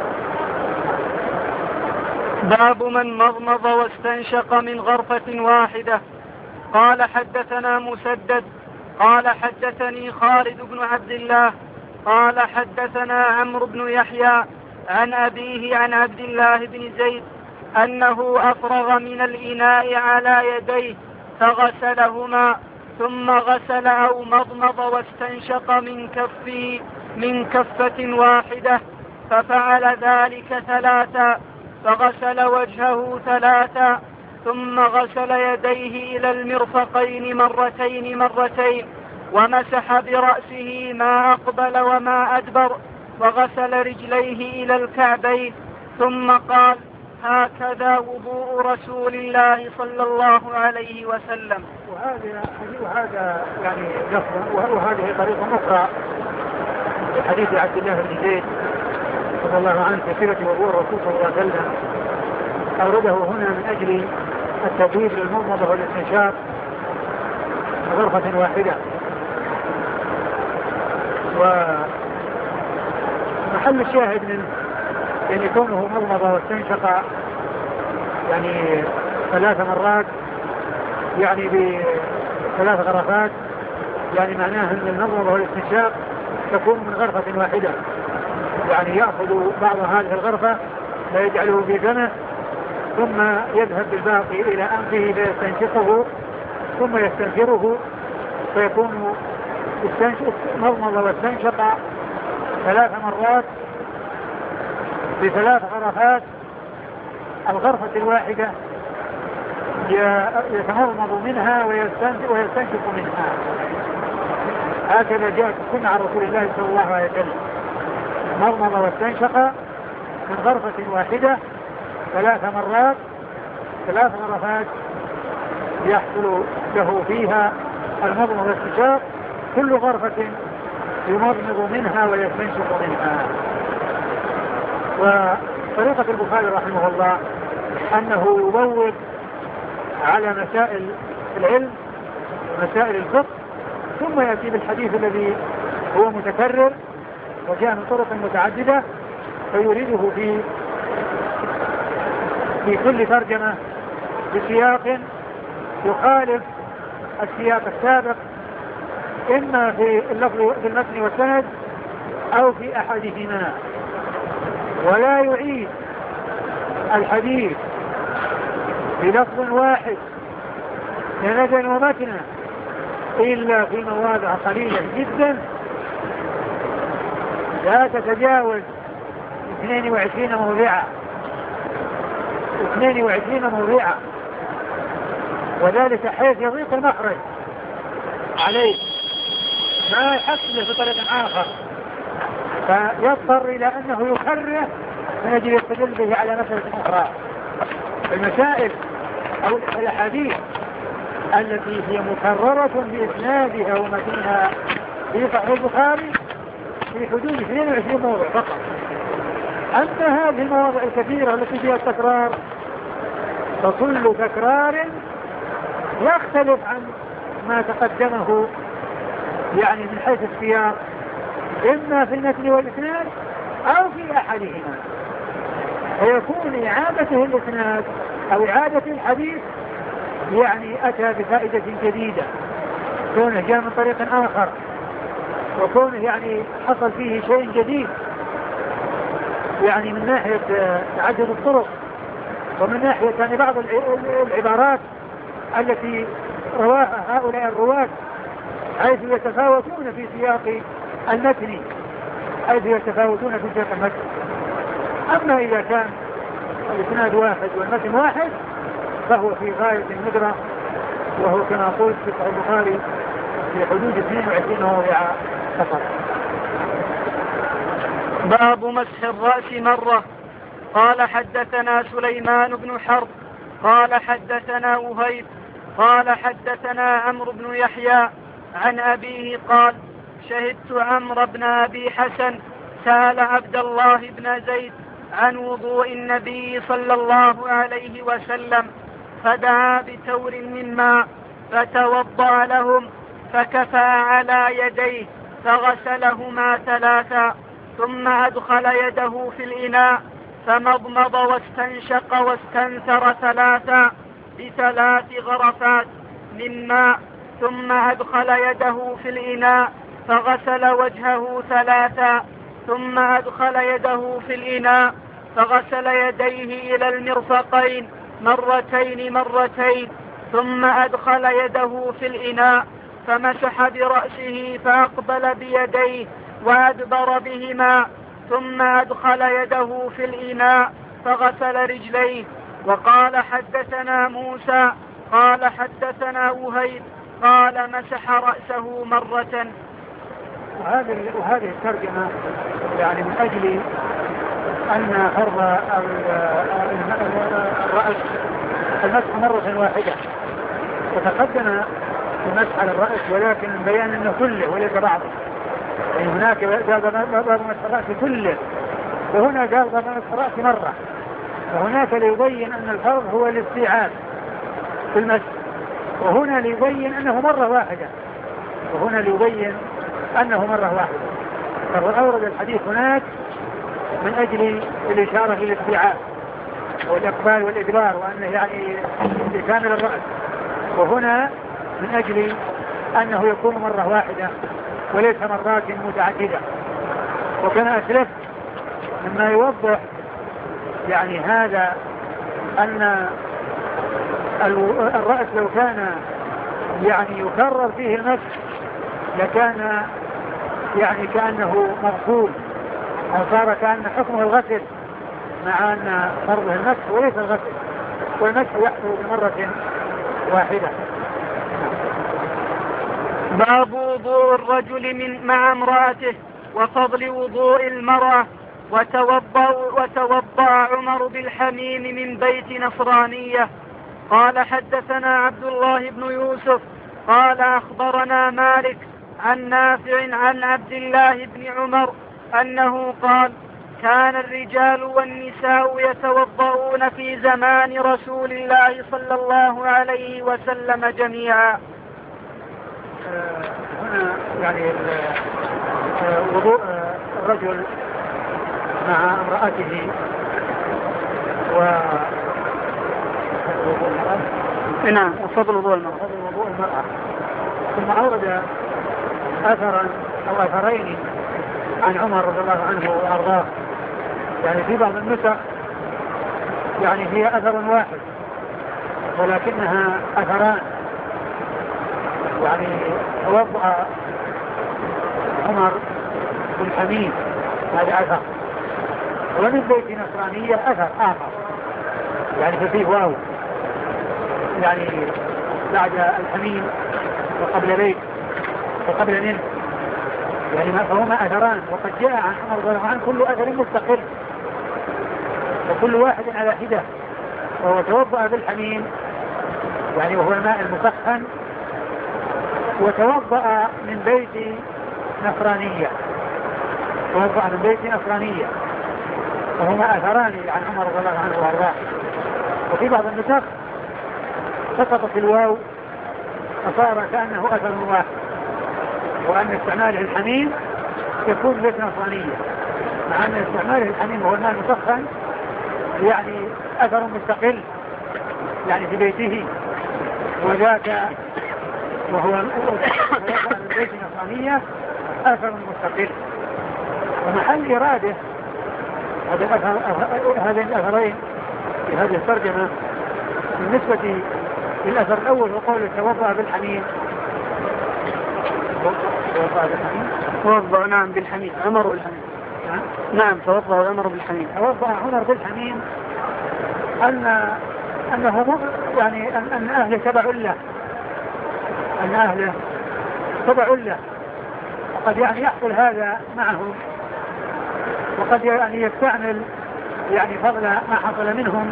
باب من مضمض واستنشق من غرفة واحدة. قال حدثنا مسدد قال حدثني خالد بن عبد الله قال حدثنا عمرو بن يحيى عن أبيه عن عبد الله بن زيد أنه أفرغ من الإناء على يديه فغسلهما ثم غسل أو مضمض واستنشق من كفه من كفة واحدة ففعل ذلك ثلاثا فغسل وجهه ثلاثا ثم غسل يديه إلى المرفقين مرتين مرتين ومسح برأسه ما أقبل وما أدبر وغسل رجليه إلى الكعبين ثم قال هكذا وضوء رسول الله صلى الله عليه وسلم. وهذا وهذا يعني لفظ وهذه طريقة أخرى حديث عبد الله بن زيد رضي الله عنه في سيرة وضوء الرسول صلى الله عليه وسلم أورده هنا من أجل التبويب للمضمضة والاستنشاق غرفة واحدة. ومحل الشاهد من يعني كونه مضمضة واستنشق يعني ثلاث مرات يعني بثلاث غرفات يعني معناه أن المضمضة والاستنشاق تكون من غرفة واحدة، يعني يأخذ بعض هذه الغرفة ويجعله في فمه ثم يذهب بالباقي إلى أنفه فيستنشقه ثم يستنفره فيكون مضمض واستنشق ثلاث مرات بثلاث غرفات. الغرفة الواحدة يتمضمض منها ويستنشق منها. هكذا جاءت السنة عن رسول الله صلى الله عليه وسلم، مضمض واستنشق من غرفة واحدة ثلاث مرات ثلاث غرفات يحصل له فيها المضمض والاستنشاق، كل غرفة يمضمض منها ويستنشق منها. وطريقة البخاري رحمه الله أنه يبوب على مسائل العلم ومسائل الفقه ثم يأتي بالحديث الذي هو متكرر وجاء من طرق متعددة فيريده في في كل ترجمة بسياق يخالف السياق السابق إما في اللفظ في المتن والسند أو في أحدهما، ولا يعيد الحديث بلفظ واحد سندا ومتنا إلا في مواضع قليلة جدا لا تتجاوز اثنين وعشرين موضعا اثنين وعشرين موضعا، وذلك حيث يضيق المخرج عليه ما يحصل بطريق آخر فيضطر إلى أنه يكرره من أجل يستدل به على مسألة أخرى. المسائل أو الأحاديث التي هي مكررة بإسنادها ومتنها في صحيح البخاري في حدود اثنين وعشرين موضع فقط. أما هذه المواضع الكثيرة التي فيها التكرار فكل تكرار يختلف عن ما تقدمه يعني من حيث السياق إما في المتن والإسناد أو في أحدهما. فيكون إعادته الإسناد أو إعادة الحديث يعني أتى بفائدة جديدة، كونه جاء من طريق آخر، وكونه يعني حصل فيه شيء جديد يعني من ناحية تعدد الطرق، ومن ناحية يعني بعض العبارات التي رواها هؤلاء الرواة حيث يتفاوتون في سياق المتن حيث يتفاوتون في سياق المتن. أما إذا كان الإسناد واحد والمتن واحد فهو في غاية الندرة، وهو كما قلت في صحيح البخاري في حدود اثنين وعشرين موضع فقط. باب مسح الرأس مرة. قال حدثنا سليمان بن حرب قال حدثنا وهيب قال حدثنا عمرو بن يحيى عن أبيه قال شهدت عمرو بن أبي حسن سأل عبد الله بن زيد عن وضوء النبي صلى الله عليه وسلم فدعا بتور من ماء فتوضأ لهم فكفى على يديه فغسلهما ثلاثا ثم أدخل يده في الإناء فمضمض واستنشق واستنثر ثلاثا بثلاث غرفات من ماء ثم أدخل يده في الإناء فغسل وجهه ثلاثا ثم أدخل يده في الإناء فغسل يديه إلى المرفقين مرتين مرتين ثم أدخل يده في الإناء فمسح برأسه فأقبل بيديه وأدبر بهما ثم أدخل يده في الإناء فغسل رجليه. وقال حدثنا موسى قال حدثنا وهيب قال مسح رأسه مرة. وهذه الترجمة يعني من أجل أن فرض الرأس المسح مرة واحدة، وتقدم المسح على الرأس ولكن بيان أنه كله وليس بعضه، يعني هناك قال باب مسح الرأس كله وهنا قال باب مسح الرأس مرة، وهناك ليبين أن الفرض هو الاستيعاب في المسح، وهنا ليبين أنه مرة واحدة وهنا ليبين أنه مرة واحدة. فأورد الحديث هناك من أجل الإشارة إلى الاستيعاب والإقبال والإدبار وأنه يعني كامل الرأس، وهنا من أجل أنه يكون مرة واحدة وليس مرات متعددة. وكما أسلفت مما يوضح يعني هذا أن الرأس لو كان يعني يكرر فيه المسح لكان يعني كأنه مغسول أو صار كأن حكمه الغسل، مع أن فرضه المسح وليس الغسل، والمسح يحصل بمرة واحدة. باب وضوء الرجل من مع امرأته وفضل وضوء المرأة. وتوضأ, وتوضأ عمر بالحميم من بيت نصرانية. قال حدثنا عبد الله بن يوسف قال أخبرنا مالك عن نافع عن عبد الله بن عمر أنه قال كان الرجال والنساء يتوضؤون في زمان رسول الله صلى الله عليه وسلم جميعا. هنا يعني وضوء الرجل مع امرأته و نعم وفضل وضوء المرأة. ثم أورد أثرا أو أثرين عن عمر رضي الله عنه وأرضاه، يعني في بعض النسخ يعني هي أثر واحد ولكنها أثران، يعني توضأ عمر بالحميم هذا أثر، ومن بيت نصرانية أثر آخر يعني فيه واو يعني بعد الحميم وقبل بيت وقبل منه، يعني فهما أثران. وقد جاء عن عمر رضي الله عنه كل أثر مستقل وكل واحد على حدة. وهو توضأ بالحميم يعني وهو الماء المسخن، وتوضأ من بيت نصرانية توضأ من بيت نصرانية وهما أثران عن عمر رضي الله عنه وارضاه. وفي بعض النسخ سقطت الواو فصار كأنه أثر واحد، وأن استعماله الحميم يكون بيت نصرانية، مع أن استعماله الحميم هو الماء المسخن يعني أثر مستقل يعني في بيته، وذاك وهو من بيت نصرانية أثر مستقل. ومحل إرادة هذين الأثرين في هذه الترجمة بالنسبة للأثر الأول وقوله توضأ بالحميم، توضأ بالحميم توضأ نعم بالحميم عمر بالحميم نعم توضأ عمر بالحميم توضأ عمر بالحميم أن أنه يعني أن, أن أهله تبع له أن أهله تبع له وقد يعني يحصل هذا معهم، وقد يعني يستعمل يعني فضل ما حصل منهم،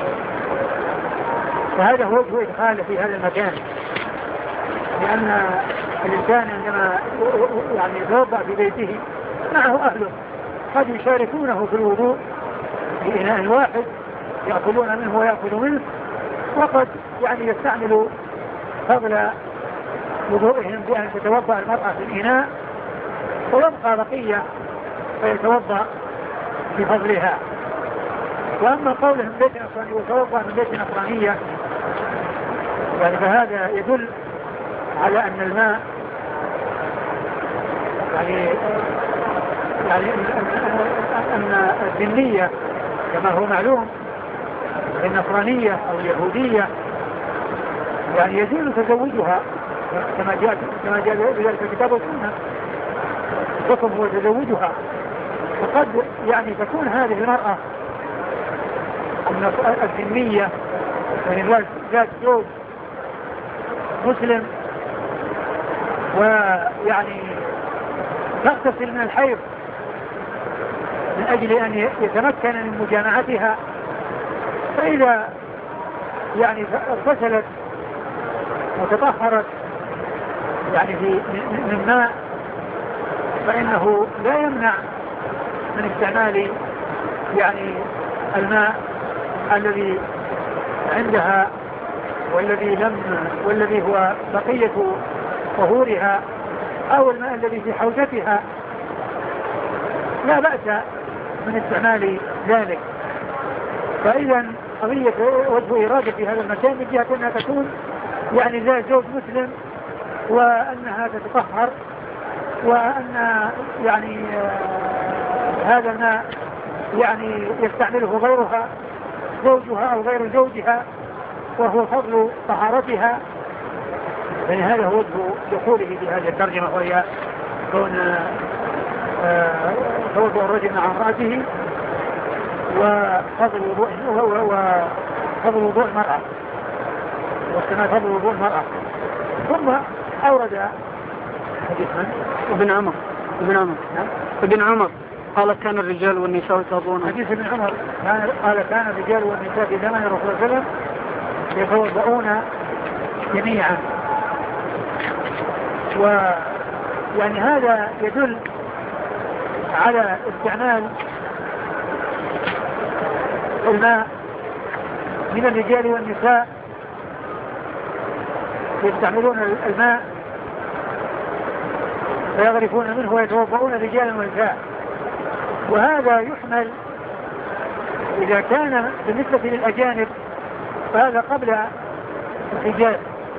وهذا هو وجه إدخاله في هذا المكان. لأن الإنسان عندما يعني يتوضأ في بيته معه أهله قد يشاركونه في الوضوء في إناء واحد يأكلون منه ويأكل منه، وقد يعني يستعمل فضل وضوئهم بأن تتوضأ المرأة في الإناء ويبقى بقية فيتوضأ بفضلها. وأما قولهم بيت نصراني وتوضأ من بيت نصرانية يعني فهذا يدل على أن الماء يعني يعني أن الذمية كما هو معلوم النصرانية أو اليهودية يعني يزيل تزوجها كما جاء كما جاء بذلك الكتاب والسنة، الحكم هو تزوجها. وقد يعني تكون هذه المرأة الذمية يعني ذات زوج مسلم ويعني تغتسل من الحيض من أجل أن يتمكن من مجامعتها، فإذا يعني اغتسلت وتطهرت يعني في من ماء فإنه لا يمنع من استعمال يعني الماء الذي عندها والذي لم والذي هو بقية طهورها أو الماء الذي في حوزتها، لا بأس من استعمال ذلك. فإذا قضية وجه إرادة في هذا المكان من جهة أنها تكون يعني ذات زوج مسلم وأنها تتطهر وأن يعني آه هذا الماء يعني يستعمله غيرها زوجها أو غير زوجها وهو فضل طهارتها. يعني هذا هو دخوله في هذه الترجمة، وهي كون توضؤ الرجل مع امرأته وفضل وضوء وفضل وضوء المرأة واستماع فضل وضوء المرأة. ثم أورد حديث من؟ ابن عمر ابن عمر ابن عمر قال كان الرجال والنساء يتوضؤون. حديث ابن عمر قال كان الرجال والنساء في زمن الرسول صلى الله عليه وسلم يتوضؤون جميعا. ويعني هذا يدل على استعمال الماء من الرجال والنساء، يستعملون الماء فيغرفون منه ويتوضؤون رجالا ونساء. وهذا يحمل إذا كان بالنسبة للأجانب فهذا قبل الحجاب،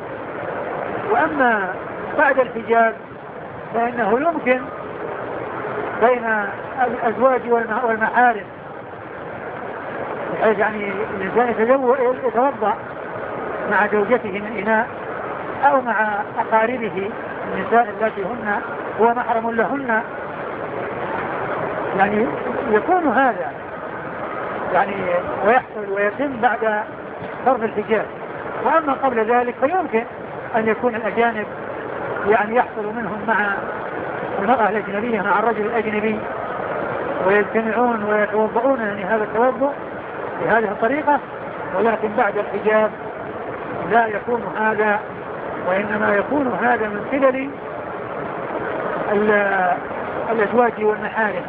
وأما بعد الحجاب فإنه يمكن بين الأزواج والمحارم، بحيث يعني الإنسان يتوضأ مع زوجته من إناء أو مع أقاربه النساء التي هن هو محرم لهن، يعني يكون هذا يعني ويحصل ويتم بعد فرض الحجاب. وأما قبل ذلك فيمكن أن يكون الأجانب يعني يحصل منهم مع المرأة الأجنبية مع الرجل الأجنبي ويجتمعون ويتوضؤون يعني هذا التوضؤ بهذه الطريقة، ولكن بعد الحجاب لا يكون هذا، وإنما يكون هذا من قبل الأزواج والمحارم،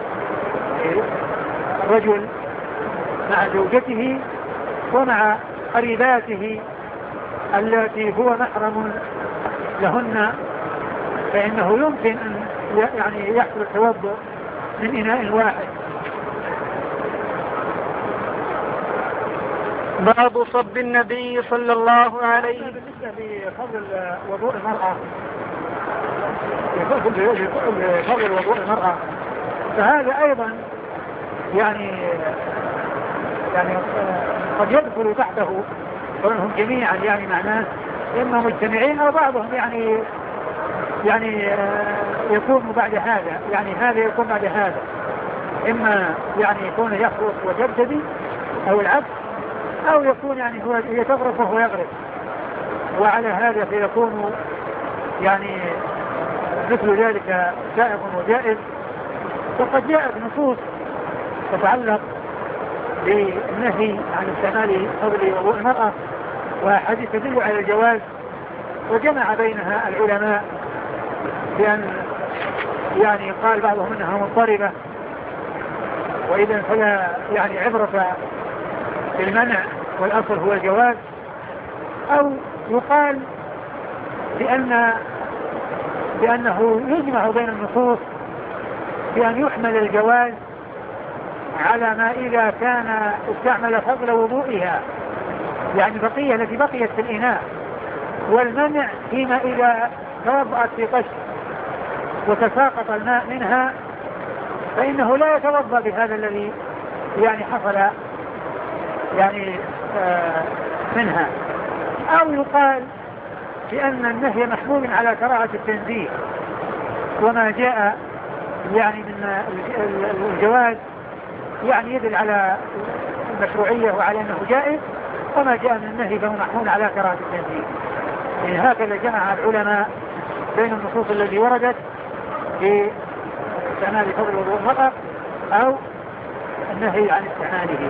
الرجل مع زوجته ومع قريباته التي هو محرم لهن، فإنه يمكن أن يعني يحصل التوضؤ من إناء واحد. باب صب النبي صلى الله عليه. بالنسبة لفضل وضوء المرأة فضل وضوء المرأة فهذا أيضا يعني يعني قد يدخل تحته كونهم جميعا، يعني معناه إما مجتمعين أو بعضهم يعني يعني يكون بعد هذا، يعني هذا يكون بعد هذا، إما يعني يكون يخرج ويبتدي أو العكس، أو يكون يعني هو يتغرف وهو يغرف، وعلى هذا فيكون يعني مثل ذلك سائغ وجائز. وقد جاءت نصوص تتعلق بالنهي عن استعمال فضل وضوء المرأة وحديث تدل على الجواز، وجمع بينها العلماء بأن يعني قال بعضهم انها مضطربة، وإذا فلا يعني عبرة بالمنع والأصل هو الجواز، أو يقال بأن بأنه يجمع بين النصوص بأن يحمل الجواز على ما إذا كان استعمل فضل وضوئها، يعني بقية التي بقيت في الإناء، والمنع فيما إذا توضأت في قش وتساقط الماء منها فإنه لا يتوضأ بهذا الذي يعني حصل يعني آه منها. أو يقال بأن النهي محمول على كراهة التنزيه، وما جاء يعني من الجواز يعني يدل على المشروعية وعلى أنه جائز، وما جاء من النهي فهو محمول على كراهة التنزيه. يعني هكذا جمع العلماء بين النصوص التي وردت في استعمال فضل وضوء المرأة أو النهي عن استعماله.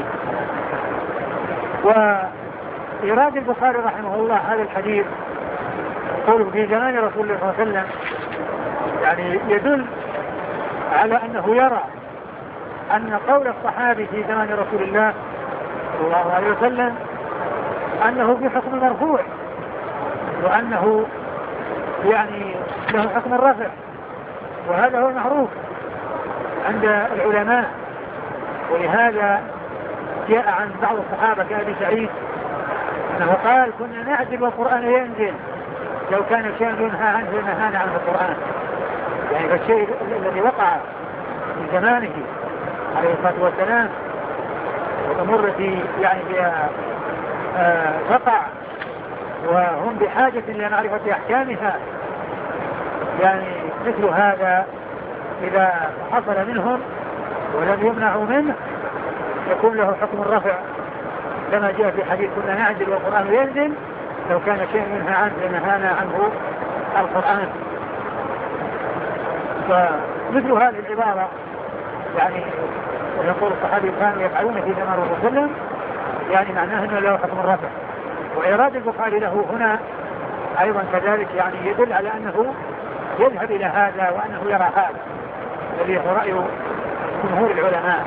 وإيراد البخاري رحمه الله هذا الحديث قوله في زمان رسول الله صلى الله عليه وسلم يعني يدل على أنه يرى أن قول الصحابي في زمان رسول الله صلى الله عليه وسلم أنه في حكم مرفوع، وأنه يعني له حكم الرفع، وهذا هو المعروف عند العلماء. ولهذا جاء عن بعض الصحابة كأبي سعيد أنه قال كنا نعجل والقرآن ينزل، لو كان شيء ينهى عنه لنهانا عنه القرآن. يعني فالشيء الذي وقع في زمانه عليه الصلاة والسلام وتمر في يعني فيها آه وقع وهم بحاجة إلى معرفة أحكامها، يعني مثل هذا إذا حصل منهم ولم يمنعوا منه يكون له حكم الرفع، كما جاء في حديث كنا نعجل والقرآن ينزل، لو كان شيء ينهى عنه لنهانا عنه القرآن. فمثل هذه العبارة يعني يقول الصحابي كانوا يفعلون في زمان الرسول صلى الله عليه وسلم، يعني معناه انه له حكم الرفع. وإيراد البخاري له هنا أيضا كذلك يعني يدل على أنه يذهب إلى هذا وأنه يرى هذا الذي هو رأي جمهور العلماء.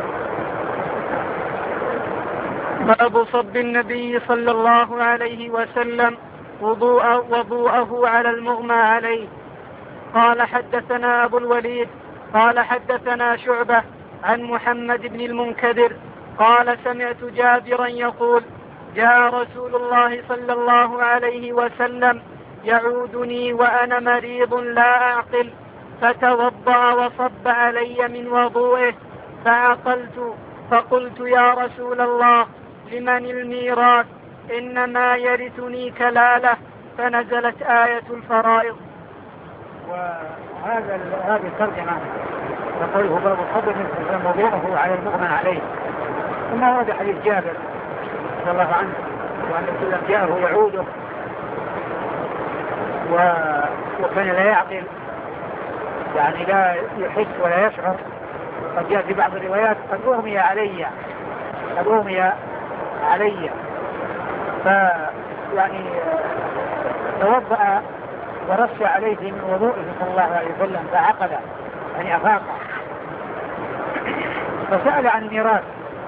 باب صب النبي صلى الله عليه وسلم وضوءه, وضوءه على المغمى عليه. قال حدثنا أبو الوليد قال حدثنا شعبة عن محمد بن المنكدر قال سمعت جابرا يقول جاء رسول الله صلى الله عليه وسلم يعودني وأنا مريض لا أعقل، فتوضأ وصب علي من وضوئه فعقلت، فقلت يا رسول الله لمن الميراث؟ إنما يرثني كلالة، فنزلت آية الفرائض. وهذا هذه الترجمة يقوله باب الصبر من وضوءه على المغمى عليه، ثم ورد حديث جابر رضي الله عنه وأن السلام جاءه يعوده و... وكان لا يعقل، يعني لا يحس ولا يشعر. قد جاء في بعض الروايات قد أغمي علي قد أغمي علي فيعني توضأ ورش عليه من وضوءه صلى الله عليه وسلم فعقل يعني أفاق، فسأل عن الميراث.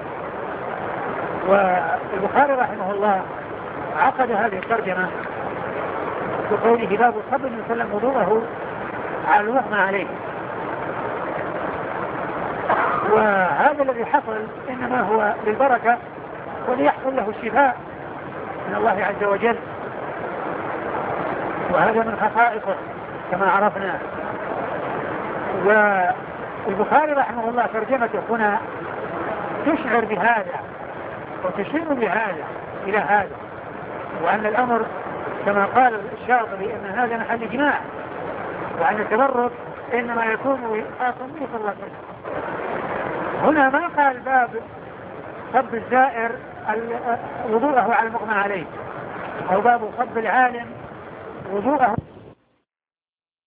والبخاري رحمه الله عقد هذه الترجمة بقوله باب الصبر من سلم وضوءه على المغمى عليه. وهذا الذي حصل إنما هو بالبركة وليحصل له الشفاء من الله عز وجل، وهذا من خصائصه كما عرفنا. والبخاري رحمه الله ترجمته هنا تشعر بهذا وتشير بهذا إلى هذا، وأن الأمر كما قال الشاطبي أن هذا محل إجماع، وأن التبرك إنما يكون وفاقا به صلى الله عليه وسلم. هنا ما قال باب صب الزائر وضوءه على المغمى عليه، أو باب صب العالم وضوءه